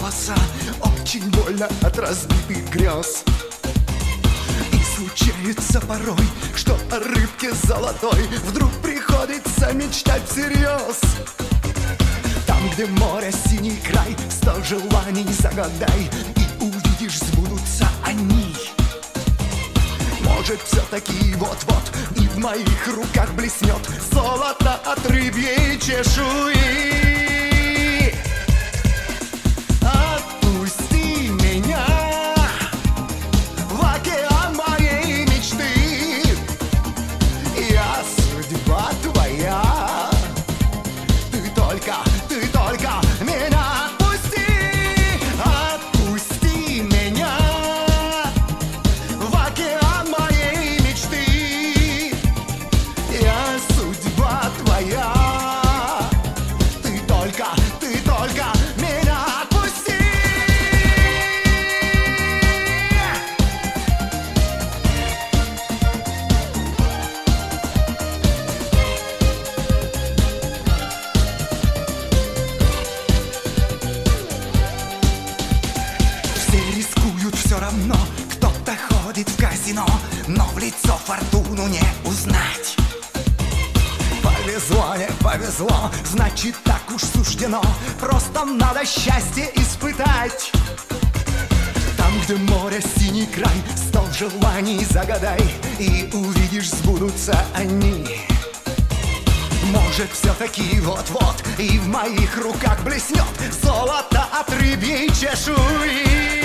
голоса, очень больно от разбитых грез. И случается порой, что о рыбке золотой вдруг приходится мечтать всерьез. Там, где море, синий край, 100 желаний загадай, и увидишь, сбудутся они. Может, все-таки вот-вот и в моих руках блеснет золото от рыбьей чешуи. Отпусти меня в океан моей мечты. Я судьба твоя. Ты только меня отпусти. Отпусти меня в океан моей мечты. Я судьба твоя. Ты только меня отпусти. Все рискуют все равно, кто-то ходит в казино, но в лицо фортуну не узнать. Повезло, не повезло, значит так уж суждено, просто надо счастье испытать. Там, где море, синий край, 100 желаний загадай, и увидишь, сбудутся они. Может, все-таки вот-вот и в моих руках блеснет золото от рыбьей чешуи.